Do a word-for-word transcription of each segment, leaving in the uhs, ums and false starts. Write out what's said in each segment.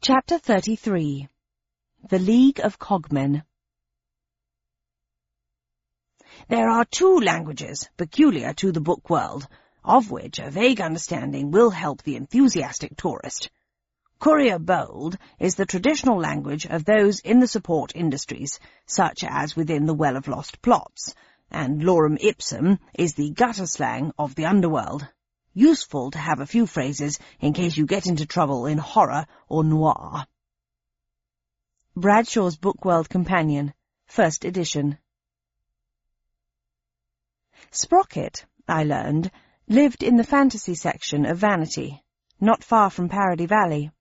Chapter thirty-three. The League of Cogmen. There are two languages peculiar to the book world, of which a vague understanding will help the enthusiastic tourist. Courier Bold is the traditional language of those in the support industries, such as within the Well of Lost Plots, and Lorem Ipsum is the gutter slang of the underworld. Useful to have a few phrases in case you get into trouble in horror or noir. Bradshaw's Bookworld Companion, first edition. Sprocket, I learned, lived in the fantasy section of Vanity, not far from Parody Valley.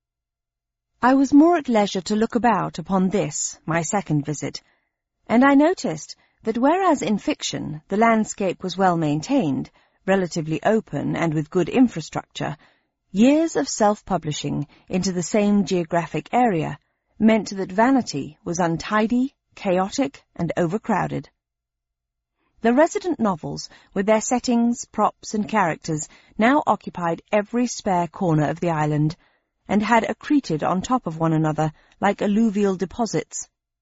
I was more at leisure to look about upon this, my second visit, and I noticed that whereas in fiction the landscape was well maintained, relatively open and with good infrastructure, years of self-publishing into the same geographic area meant that Vanity was untidy, chaotic, and overcrowded. The resident novels, with their settings, props, and characters, now occupied every spare corner of the island, and had accreted on top of one another like alluvial deposits.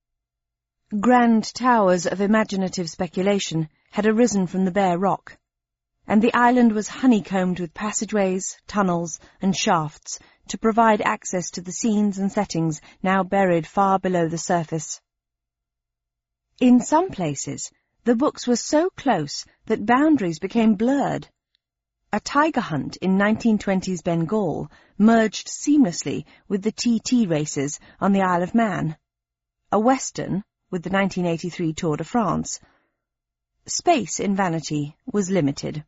Grand towers of imaginative speculation had arisen from the bare rock, and the island was honeycombed with passageways, tunnels, and shafts to provide access to the scenes and settings now buried far below the surface. In some places, the books were so close that boundaries became blurred. A tiger hunt in nineteen twenties Bengal merged seamlessly with the T T races on the Isle of Man, a western with the nineteen eighty-three Tour de France. Space in Vanity was limited.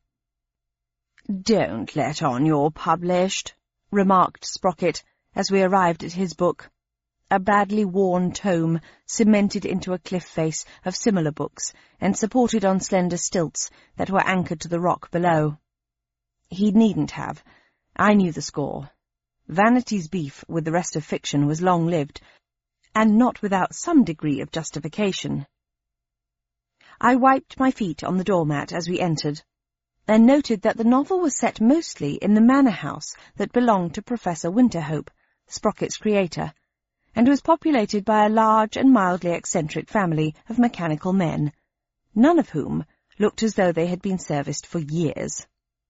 "Don't let on you're published," remarked Sprocket as we arrived at his book, a badly worn tome cemented into a cliff face of similar books and supported on slender stilts that were anchored to the rock below. He needn't have. I knew the score. Vanity's beef with the rest of fiction was long-lived, and not without some degree of justification. I wiped my feet on the doormat as we entered, and noted that the novel was set mostly in the manor house that belonged to Professor Winterhope, Sprocket's creator, and was populated by a large and mildly eccentric family of mechanical men, none of whom looked as though they had been serviced for years.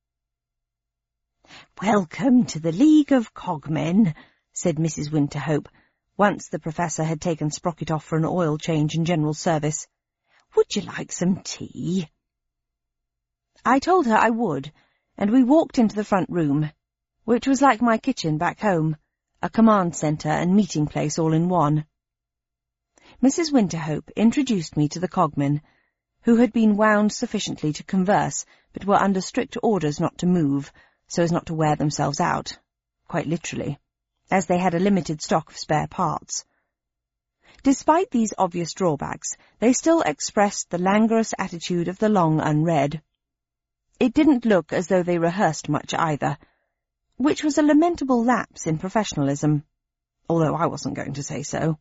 "Welcome to the League of Cogmen," said Missus Winterhope, once the Professor had taken Sprocket off for an oil change and general service. "Would you like some tea?" I told her I would, and we walked into the front room, which was like my kitchen back home, a command centre and meeting place all in one. Missus Winterhope introduced me to the Cogmen, who had been wound sufficiently to converse, but were under strict orders not to move, so as not to wear themselves out, quite literally, as they had a limited stock of spare parts. Despite these obvious drawbacks, they still expressed the languorous attitude of the long unread. It didn't look as though they rehearsed much either, which was a lamentable lapse in professionalism, although I wasn't going to say so.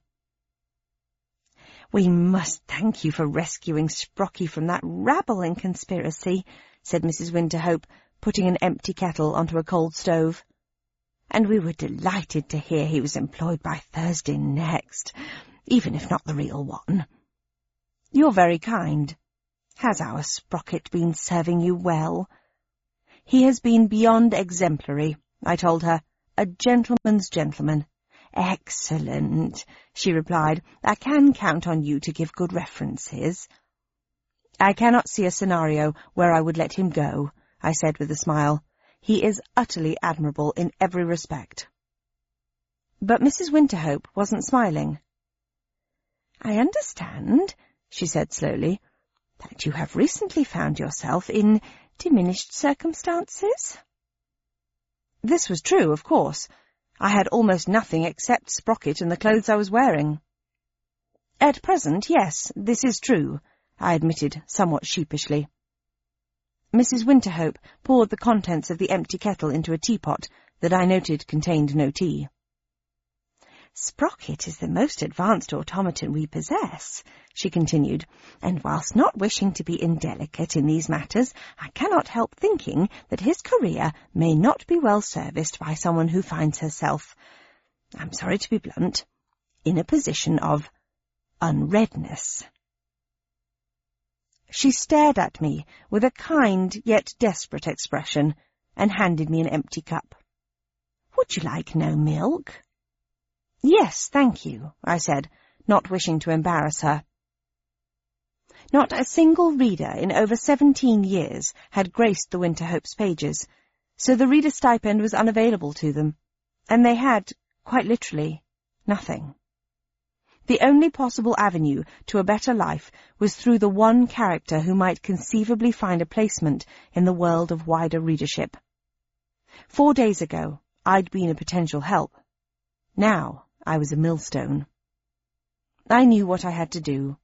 "We must thank you for rescuing Sprocky from that rabble in conspiracy," said Missus Winterhope, putting an empty kettle onto a cold stove. "And we were delighted to hear he was employed by Thursday next, even if not the real one." "You're very kind. Has our Sprocket been serving you well?" "He has been beyond exemplary," I told her. "A gentleman's gentleman." "Excellent," she replied. "I can count on you to give good references." "I cannot see a scenario where I would let him go," I said with a smile. "He is utterly admirable in every respect." But Missus Winterhope wasn't smiling. "I understand," she said slowly, "that you have recently found yourself in diminished circumstances?" This was true, of course. I had almost nothing except Sprocket and the clothes I was wearing. "At present, yes, this is true," I admitted somewhat sheepishly. Missus Winterhope poured the contents of the empty kettle into a teapot that I noted contained no tea. "Sprocket is the most advanced automaton we possess," she continued, "and whilst not wishing to be indelicate in these matters, I cannot help thinking that his career may not be well serviced by someone who finds herself I'm sorry to be blunt, in a position of unreadness. She stared at me with a kind yet desperate expression and handed me an empty cup. Would you like no milk? Yes, thank you, I said, not wishing to embarrass her. Not a single reader in over seventeen years had graced the Winterhope's pages, so the reader stipend was unavailable to them, and they had, quite literally, nothing. The only possible avenue to a better life was through the one character who might conceivably find a placement in the world of wider readership. Four days ago, I'd been a potential help. Now, I was a millstone. I knew what I had to do.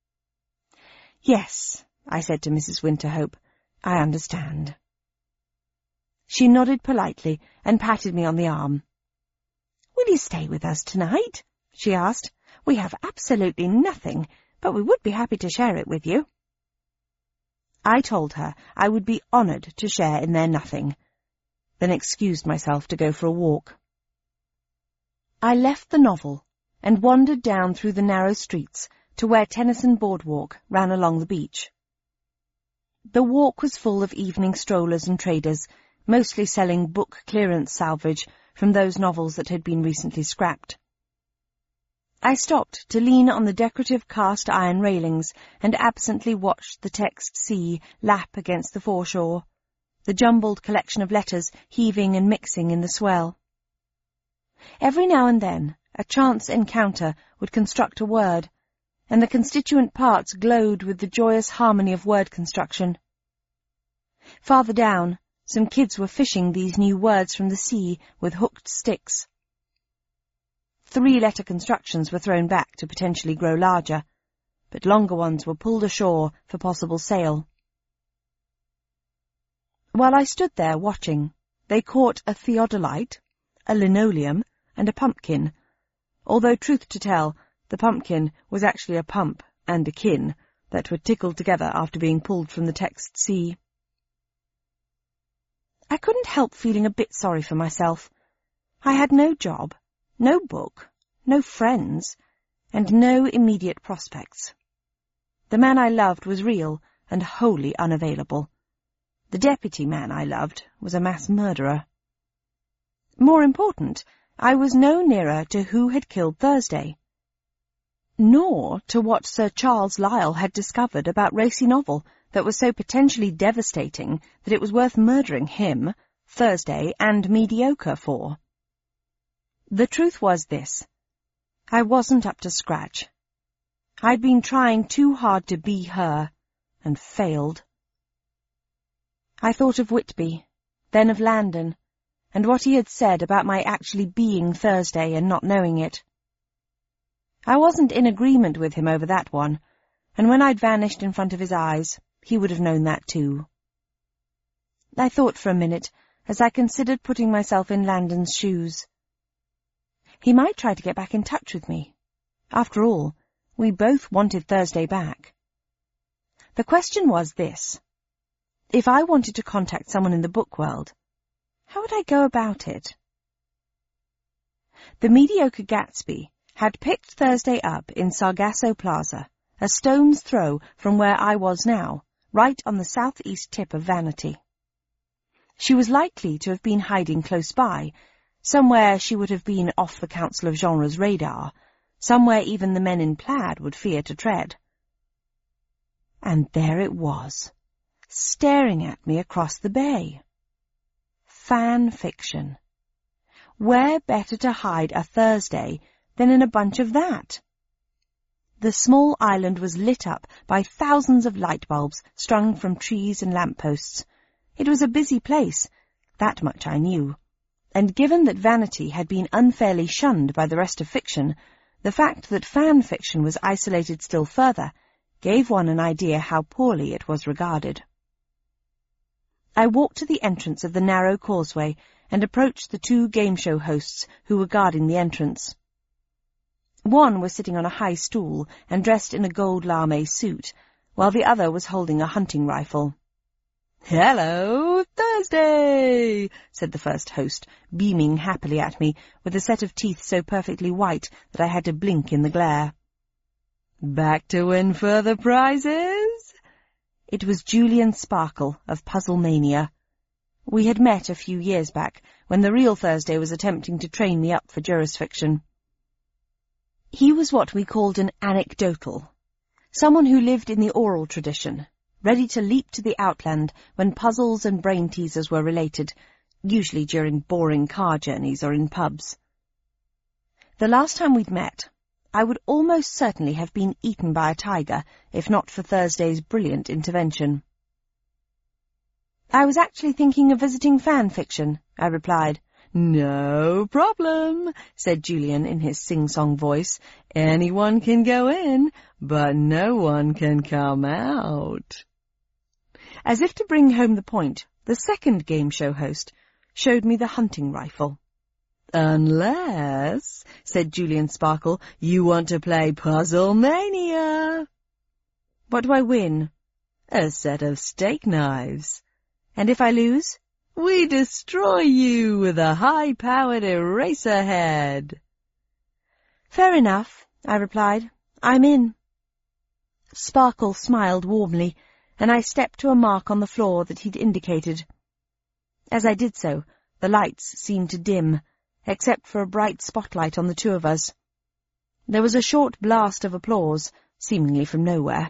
Yes, I said to Missus Winterhope, I understand. She nodded politely and patted me on the arm. Will you stay with us tonight? She asked. We have absolutely nothing, but we would be happy to share it with you. I told her I would be honoured to share in their nothing, then excused myself to go for a walk. I left the novel and wandered down through the narrow streets to where Tennyson Boardwalk ran along the beach. The walk was full of evening strollers and traders, mostly selling book clearance salvage from those novels that had been recently scrapped. I stopped to lean on the decorative cast iron railings and absently watched the text sea lap against the foreshore, the jumbled collection of letters heaving and mixing in the swell. Every now and then a chance encounter would construct a word, and the constituent parts glowed with the joyous harmony of word construction. Farther down, some kids were fishing these new words from the sea with hooked sticks. Three-letter constructions were thrown back to potentially grow larger, but longer ones were pulled ashore for possible sale. While I stood there watching, they caught a theodolite, a linoleum, and a pumpkin, although, truth to tell, the pumpkin was actually a pump and a kin that were tickled together after being pulled from the text sea. I couldn't help feeling a bit sorry for myself. I had no job, no book, no friends, and no immediate prospects. The man I loved was real and wholly unavailable. The deputy man I loved was a mass murderer. More important, I was no nearer to who had killed Thursday, nor to what Sir Charles Lyell had discovered about racy novel that was so potentially devastating that it was worth murdering him, Thursday, and mediocre for. The truth was this. I wasn't up to scratch. I'd been trying too hard to be her, and failed. I thought of Whitby, then of Landon, and what he had said about my actually being Thursday and not knowing it. I wasn't in agreement with him over that one, and when I'd vanished in front of his eyes, he would have known that too. I thought for a minute as I considered putting myself in Landon's shoes. He might try to get back in touch with me. After all, we both wanted Thursday back. The question was this. If I wanted to contact someone in the book world, how would I go about it? The mediocre Gatsby had picked Thursday up in Sargasso Plaza, a stone's throw from where I was now, right on the southeast tip of Vanity. She was likely to have been hiding close by, somewhere she would have been off the Council of Genre's radar, somewhere even the men in plaid would fear to tread. And there it was, staring at me across the bay. Fan fiction. Where better to hide a Thursday than in a bunch of that? The small island was lit up by thousands of light bulbs strung from trees and lampposts. It was a busy place, that much I knew, and given that Vanity had been unfairly shunned by the rest of fiction, the fact that fan fiction was isolated still further gave one an idea how poorly it was regarded. I walked to the entrance of the narrow causeway and approached the two game show hosts who were guarding the entrance. One was sitting on a high stool and dressed in a gold lame suit, while the other was holding a hunting rifle. "Hello, Thursday," said the first host, beaming happily at me, with a set of teeth so perfectly white that I had to blink in the glare. "Back to win further prizes?" It was Julian Sparkle of Puzzle Mania. We had met a few years back, when the real Thursday was attempting to train me up for jurisfiction. He was what we called an anecdotal, someone who lived in the oral tradition, ready to leap to the outland when puzzles and brain-teasers were related, usually during boring car journeys or in pubs. The last time we'd met, I would almost certainly have been eaten by a tiger, if not for Thursday's brilliant intervention. "I was actually thinking of visiting fan fiction," I replied. "No problem," said Julian in his sing-song voice. "Anyone can go in, but no one can come out." As if to bring home the point, the second game show host showed me the hunting rifle. "Unless," said Julian Sparkle, "you want to play Puzzle Mania." "What do I win?" "A set of steak knives." "And if I lose?" "We destroy you with a high-powered eraser head." "Fair enough," I replied. "I'm in." Sparkle smiled warmly, and I stepped to a mark on the floor that he'd indicated. As I did so, the lights seemed to dim, except for a bright spotlight on the two of us. There was a short blast of applause, seemingly from nowhere.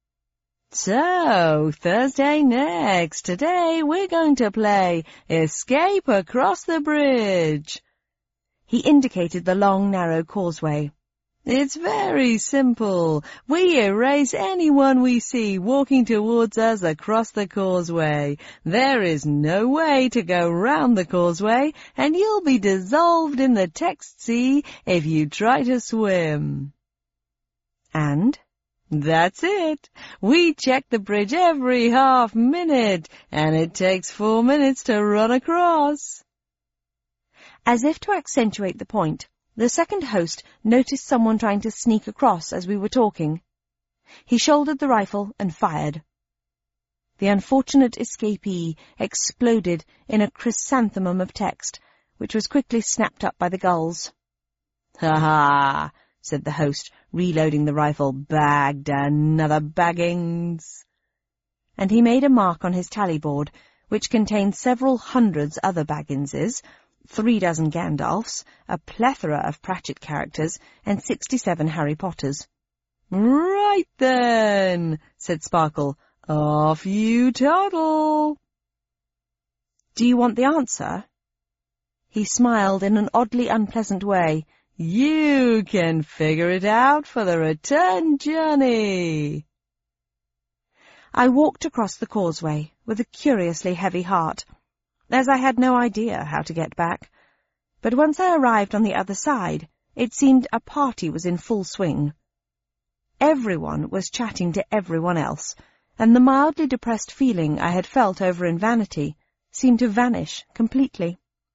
"So, Thursday next. Today we're going to play Escape Across the Bridge." He indicated the long, narrow causeway. "It's very simple. We erase anyone we see walking towards us across the causeway. There is no way to go round the causeway, and you'll be dissolved in the text sea if you try to swim." "And?" "That's it. We check the bridge every half minute, and it takes four minutes to run across." As if to accentuate the point, the second host noticed someone trying to sneak across as we were talking. He shouldered the rifle and fired. The unfortunate escapee exploded in a chrysanthemum of text, which was quickly snapped up by the gulls. "Ha ha!" said the host, reloading the rifle. "Bagged another baggings." And he made a mark on his tally board, which contained several hundreds other Bagginses, three dozen Gandalfs, a plethora of Pratchett characters, and sixty-seven Harry Potters. "Right then," said Sparkle. "Off you toddle." "Do you want the answer?" He smiled in an oddly unpleasant way. "You can figure it out for the return journey." I walked across the causeway with a curiously heavy heart, as I had no idea how to get back. But once I arrived on the other side, it seemed a party was in full swing. Everyone was chatting to everyone else, and the mildly depressed feeling I had felt over in Vanity seemed to vanish completely.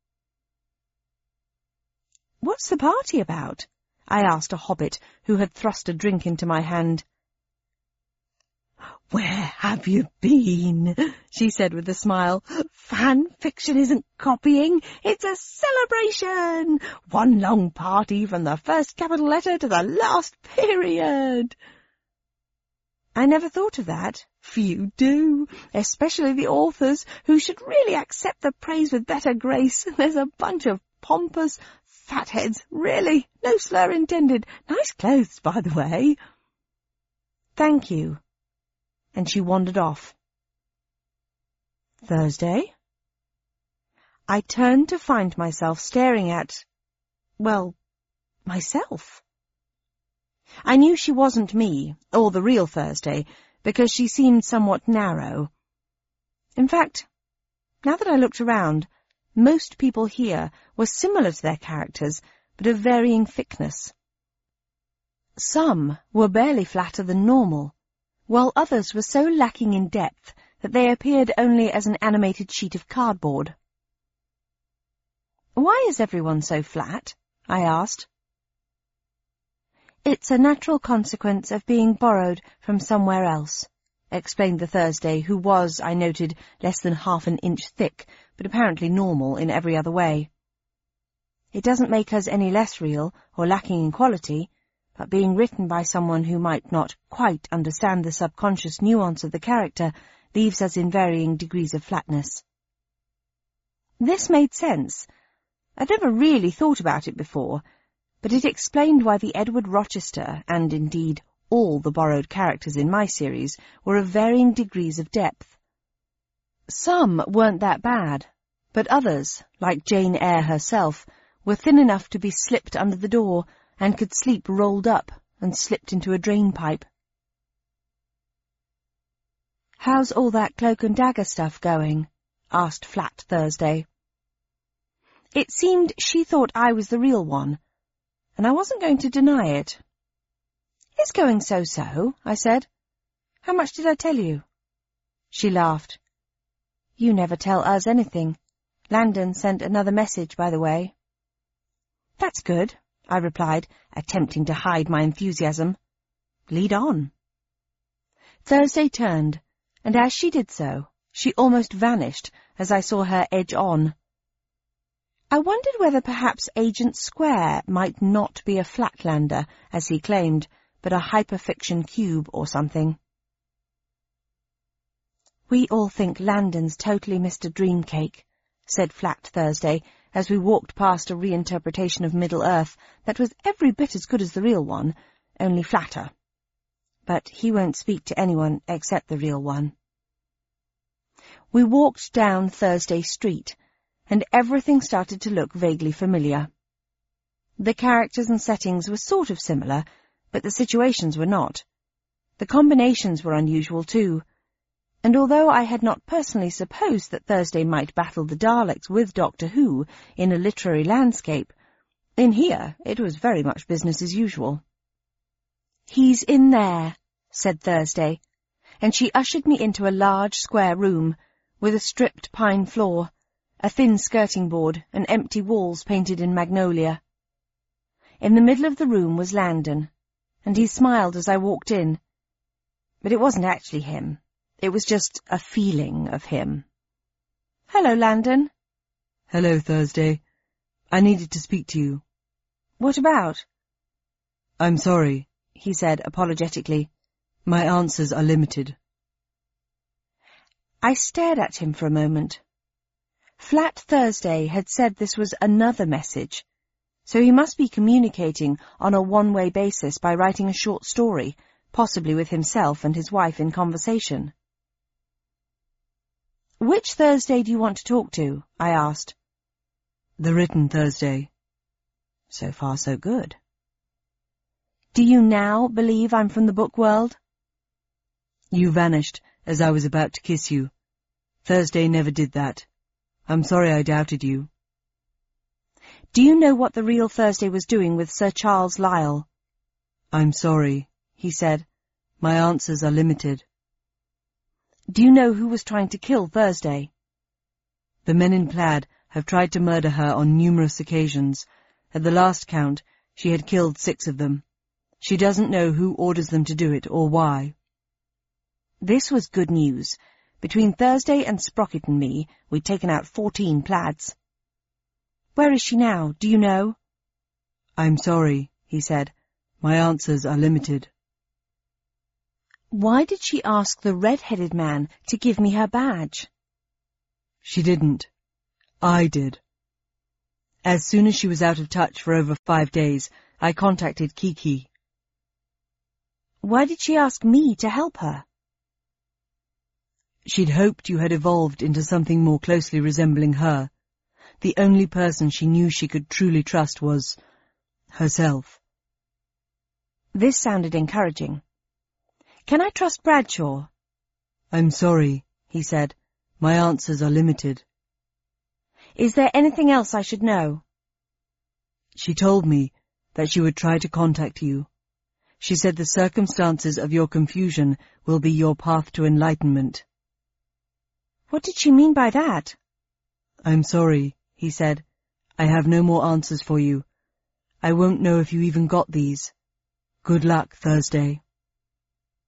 "What's the party about?" I asked a hobbit who had thrust a drink into my hand. "Where have you been?" she said with a smile. "Fan fiction isn't copying, it's a celebration! One long party from the first capital letter to the last period." I never thought of that. Few do, especially the authors, who should really accept the praise with better grace. There's a bunch of pompous fatheads, really, no slur intended. Nice clothes, by the way. "Thank you." And she wandered off. Thursday? I turned to find myself staring at, well, myself. I knew she wasn't me, or the real Thursday, because she seemed somewhat narrow. In fact, now that I looked around, most people here were similar to their characters, but of varying thickness. Some were barely flatter than normal, while others were so lacking in depth that they appeared only as an animated sheet of cardboard. "Why is everyone so flat?" I asked. "It's a natural consequence of being borrowed from somewhere else," explained the Thursday, who was, I noted, less than half an inch thick, but apparently normal in every other way. It doesn't make us any less real or lacking in quality, but being written by someone who might not quite understand the subconscious nuance of the character leaves us in varying degrees of flatness. This made sense. I'd never really thought about it before, but it explained why the Edward Rochester, and indeed all the borrowed characters in my series, were of varying degrees of depth. Some weren't that bad, but others, like Jane Eyre herself, were thin enough to be slipped under the door and could sleep rolled up and slipped into a drain pipe. "How's all that cloak and dagger stuff going?" asked Flat Thursday. It seemed she thought I was the real one, and I wasn't going to deny it. "It's going so-so," I said. "How much did I tell you?" She laughed. "You never tell us anything. Landon sent another message, by the way." "That's good," I replied, attempting to hide my enthusiasm. "Lead on." Thursday turned, and as she did so, she almost vanished as I saw her edge on. I wondered whether perhaps Agent Square might not be a Flatlander, as he claimed, but a hyperfiction cube or something. "We all think Landon's totally Mister Dreamcake," said Flat Thursday, as we walked past a reinterpretation of Middle-earth that was every bit as good as the real one, only flatter. But he won't speak to anyone except the real one. We walked down Thursday Street, and everything started to look vaguely familiar. The characters and settings were sort of similar, but the situations were not. The combinations were unusual too, and although I had not personally supposed that Thursday might battle the Daleks with Doctor Who in a literary landscape, in here it was very much business as usual. "He's in there," said Thursday, and she ushered me into a large square room with a stripped pine floor, a thin skirting board, and empty walls painted in magnolia. In the middle of the room was Landon, and he smiled as I walked in. But it wasn't actually him. It was just a feeling of him. "Hello, Landon." "Hello, Thursday. I needed to speak to you." "What about?" "I'm sorry," he said apologetically. "My answers are limited." I stared at him for a moment. Flat Thursday had said this was another message, so he must be communicating on a one-way basis by writing a short story, possibly with himself and his wife in conversation. "Which Thursday do you want to talk to?" I asked. "The written Thursday." So far, so good. "Do you now believe I'm from the book world?" "You vanished as I was about to kiss you. Thursday never did that. I'm sorry I doubted you." "Do you know what the real Thursday was doing with Sir Charles Lyell?" "I'm sorry," he said. "My answers are limited." "Do you know who was trying to kill Thursday?" "The men in plaid have tried to murder her on numerous occasions. At the last count, she had killed six of them. She doesn't know who orders them to do it or why." This was good news. Between Thursday and Sprocket and me, we'd taken out fourteen plaids. "Where is she now? Do you know?" "I'm sorry," he said. "My answers are limited." Why did she ask the red-headed man to give me her badge? "She didn't. I did. As soon as she was out of touch for over five days, I contacted Kiki." "Why did she ask me to help her?" "She'd hoped you had evolved into something more closely resembling her. The only person she knew she could truly trust was herself." This sounded encouraging. "Can I trust Bradshaw?" "I'm sorry," he said. "My answers are limited." "Is there anything else I should know?" "She told me that she would try to contact you. She said the circumstances of your confusion will be your path to enlightenment." "What did she mean by that?" "I'm sorry," he said. "I have no more answers for you. I won't know if you even got these. Good luck, Thursday."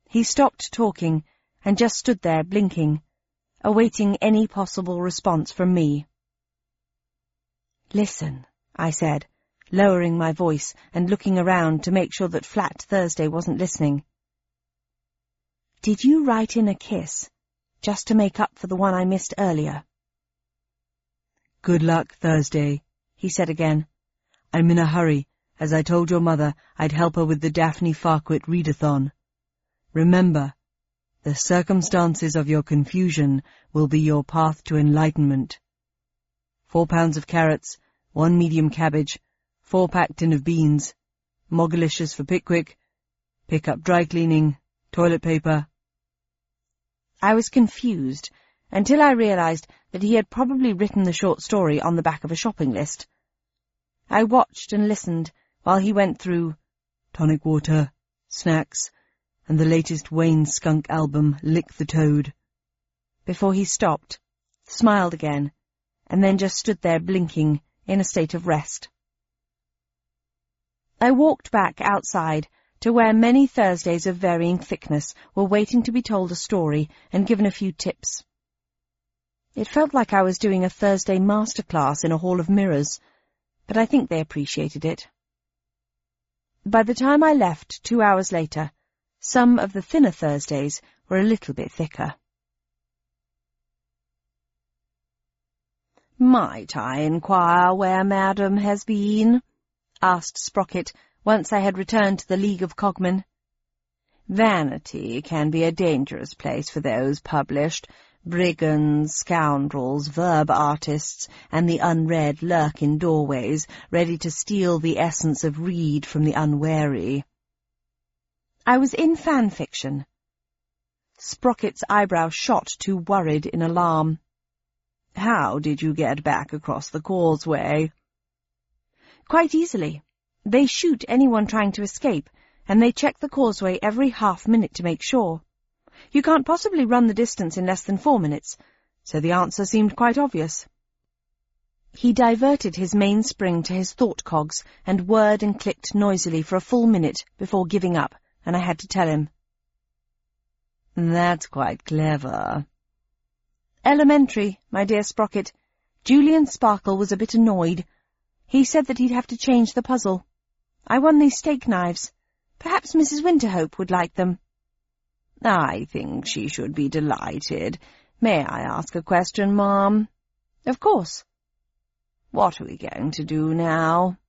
He stopped talking and just stood there blinking, awaiting any possible response from me. "Listen," I said, lowering my voice and looking around to make sure that Flat Thursday wasn't listening. "Did you write in a kiss, just to make up for the one I missed earlier?" "Good luck, Thursday," he said again. "I'm in a hurry. As I told your mother, I'd help her with the Daphne Farquhar readathon. Remember, the circumstances of your confusion will be your path to enlightenment. Four pounds of carrots, one medium cabbage, four-pack tin of beans, Mogalicious for Pickwick, pick up dry cleaning, toilet paper." I was confused until I realized that he had probably written the short story on the back of a shopping list. I watched and listened while he went through tonic water, snacks, and the latest Wayne Skunk album, Lick the Toad, before he stopped, smiled again, and then just stood there blinking in a state of rest. I walked back outside to where many Thursdays of varying thickness were waiting to be told a story and given a few tips. It felt like I was doing a Thursday masterclass in a hall of mirrors, but I think they appreciated it. By the time I left two hours later, some of the thinner Thursdays were a little bit thicker. "Might I inquire where Madam has been?" asked Sprocket, once I had returned to the League of Cogmen. "Vanity can be a dangerous place for those published. Brigands, scoundrels, verb artists, and the unread lurk in doorways, ready to steal the essence of read from the unwary." I was in fan fiction. Sprocket's eyebrow shot too worried in alarm. "How did you get back across the causeway?" "Quite easily. They shoot anyone trying to escape, and they check the causeway every half minute to make sure. You can't possibly run the distance in less than four minutes, so the answer seemed quite obvious." He diverted his mainspring to his thought cogs and whirred and clicked noisily for a full minute before giving up, and I had to tell him. "That's quite clever." "Elementary, my dear Sprocket. Julian Sparkle was a bit annoyed. He said that he'd have to change the puzzle. I won these steak knives. Perhaps Missus Winterhope would like them." "I think she should be delighted. May I ask a question, Ma'am?" "Of course." "What are we going to do now?"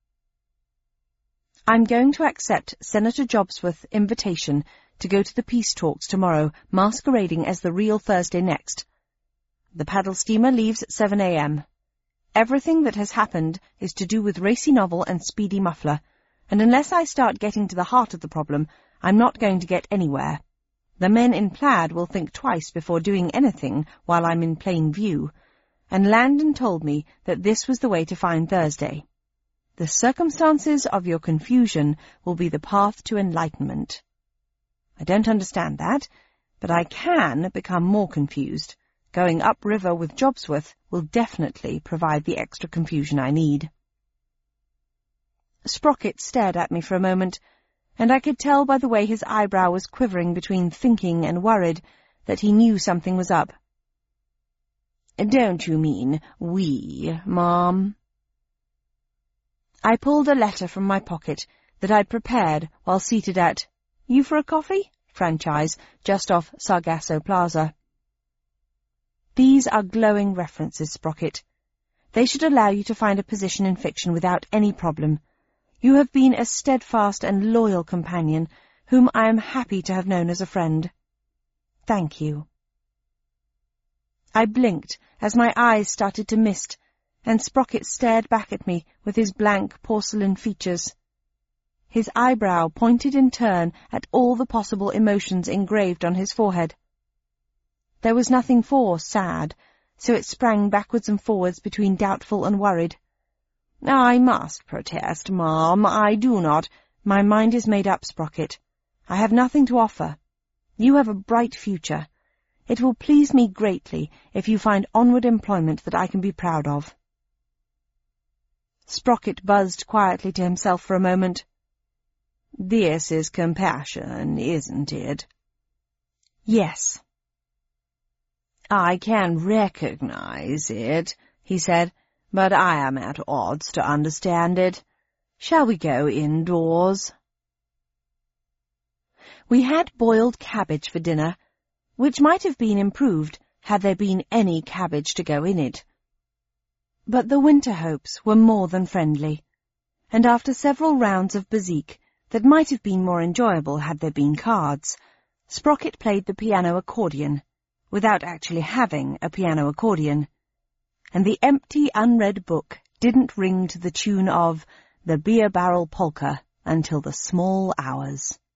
"I'm going to accept Senator Jobsworth's invitation to go to the peace talks tomorrow, masquerading as the real Thursday next. The paddle steamer leaves at seven a m Everything that has happened is to do with Racy Novel and Speedy Muffler, and unless I start getting to the heart of the problem, I'm not going to get anywhere. The men in plaid will think twice before doing anything while I'm in plain view, and Landon told me that this was the way to find Thursday. The circumstances of your confusion will be the path to enlightenment. I don't understand that, but I can become more confused. Going upriver with Jobsworth will definitely provide the extra confusion I need." Sprocket stared at me for a moment, and I could tell by the way his eyebrow was quivering between thinking and worried that he knew something was up. "Don't you mean we, Mom?" I pulled a letter from my pocket that I'd prepared while seated at You for a Coffee? franchise just off Sargasso Plaza. "These are glowing references, Sprocket. They should allow you to find a position in fiction without any problem. You have been a steadfast and loyal companion, whom I am happy to have known as a friend. Thank you." I blinked as my eyes started to mist, and Sprocket stared back at me with his blank porcelain features. His eyebrow pointed in turn at all the possible emotions engraved on his forehead. There was nothing for sad, so it sprang backwards and forwards between doubtful and worried. "I must protest, Ma'am, I do not—" "My mind is made up, Sprocket. I have nothing to offer. You have a bright future. It will please me greatly if you find onward employment that I can be proud of." Sprocket buzzed quietly to himself for a moment. "This is compassion, isn't it?" Yes. I can recognize it, he said, but I am at odds to understand it. Shall we go indoors? We had boiled cabbage for dinner, which might have been improved had there been any cabbage to go in it. But the Winterhopes were more than friendly, and after several rounds of bezique that might have been more enjoyable had there been cards, Sprocket played the piano accordion, without actually having a piano accordion, and the empty, unread book didn't ring to the tune of the Beer Barrel Polka until the small hours.